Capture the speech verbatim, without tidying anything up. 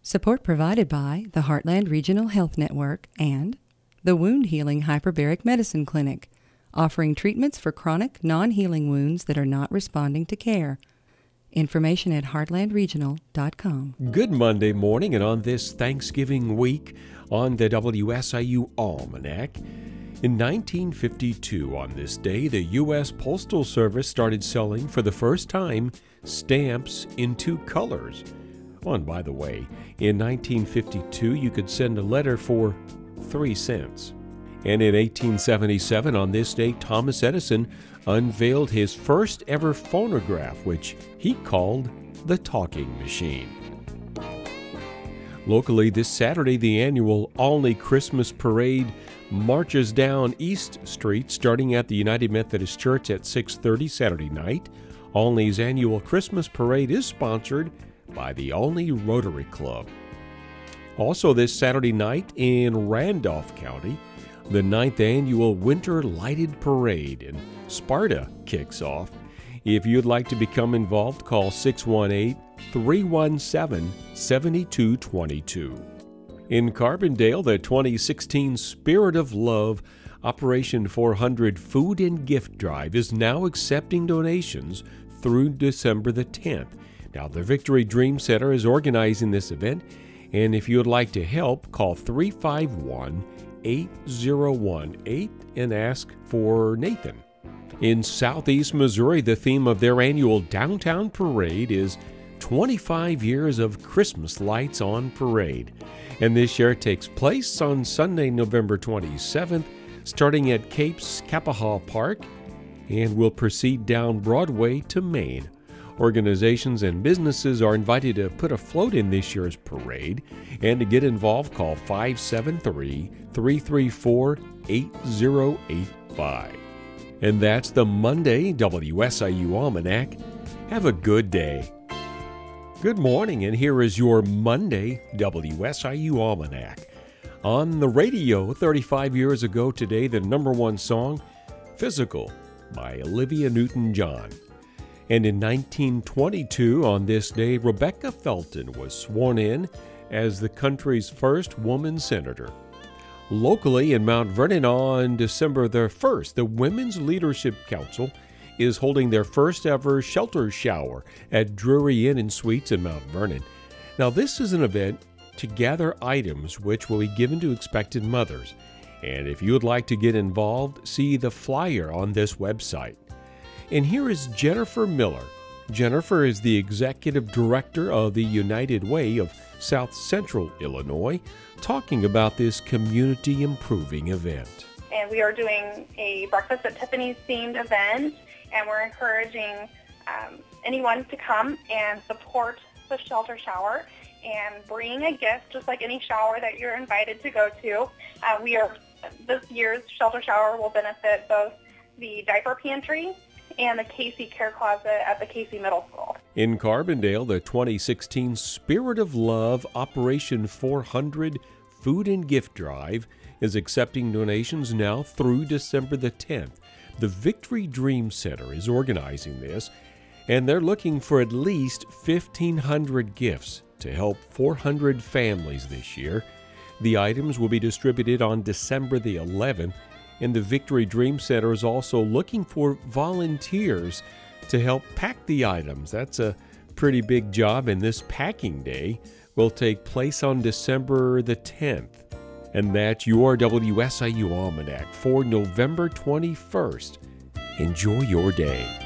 Support provided by the Heartland Regional Health Network and the Wound Healing Hyperbaric Medicine Clinic, offering treatments for chronic, non-healing wounds that are not responding to care. Information at heartland regional dot com. Good Monday morning, and on this Thanksgiving week on the W S I U Almanac. In nineteen fifty-two, on this day, the U S Postal Service started selling for the first time stamps in two colors. Oh, and by the way, in nineteen fifty-two, you could send a letter for three cents. And in eighteen seventy-seven, on this day, Thomas Edison unveiled his first ever phonograph, which he called the talking machine. Locally, this Saturday, the annual Olney Christmas Parade marches down East Street, starting at the United Methodist Church at six thirty Saturday night. Olney's annual Christmas Parade is sponsored by the Olney Rotary Club. Also this Saturday night in Randolph County, the ninth annual Winter Lighted Parade in Sparta kicks off. If you'd like to become involved, call six one eight, three one seven, seven two two two. In Carbondale, the twenty sixteen Spirit of Love Operation four hundred Food and Gift Drive is now accepting donations through December the tenth. Now, the Victory Dream Center is organizing this event, and if you would like to help, call three five one, eight zero one eight and ask for Nathan. In Southeast Missouri, the theme of their annual Downtown Parade is twenty-five years of Christmas lights on parade. And this year it takes place on Sunday, November twenty-seventh, starting at Capes Capahaw Park, and will proceed down Broadway to Main. Organizations and businesses are invited to put a float in this year's parade, and to get involved, call five seven three, three three four, eight zero eight five. And that's the Monday W S I U Almanac. Have a good day. Good morning, and here is your Monday W S I U Almanac. On the radio thirty-five years ago today, the number one song, Physical, by Olivia Newton-John. And in nineteen twenty-two, on this day, Rebecca Felton was sworn in as the country's first woman senator. Locally in Mount Vernon on December the first, the Women's Leadership Council is holding their first ever shelter shower at Drury Inn and Suites in Mount Vernon. Now, this is an event to gather items which will be given to expectant mothers. And if you would like to get involved, see the flyer on this website. And here is Jennifer Miller. Jennifer is the executive director of the United Way of South Central Illinois, talking about this community improving event. And we are doing a Breakfast at Tiffany's themed event, and we're encouraging um, anyone to come and support the shelter shower and bring a gift, just like any shower that you're invited to go to. Uh, we are this year's shelter shower will benefit both the diaper pantry and the Casey Care Closet at the Casey Middle School. In Carbondale, the twenty sixteen Spirit of Love Operation four hundred Food and Gift Drive is accepting donations now through December the tenth. The Victory Dream Center is organizing this, and they're looking for at least fifteen hundred gifts to help four hundred families this year. The items will be distributed on December the eleventh, and the Victory Dream Center is also looking for volunteers to help pack the items. That's a pretty big job, and this packing day will take place on December the tenth. And that's your W S I U Almanac for November twenty-first. Enjoy your day.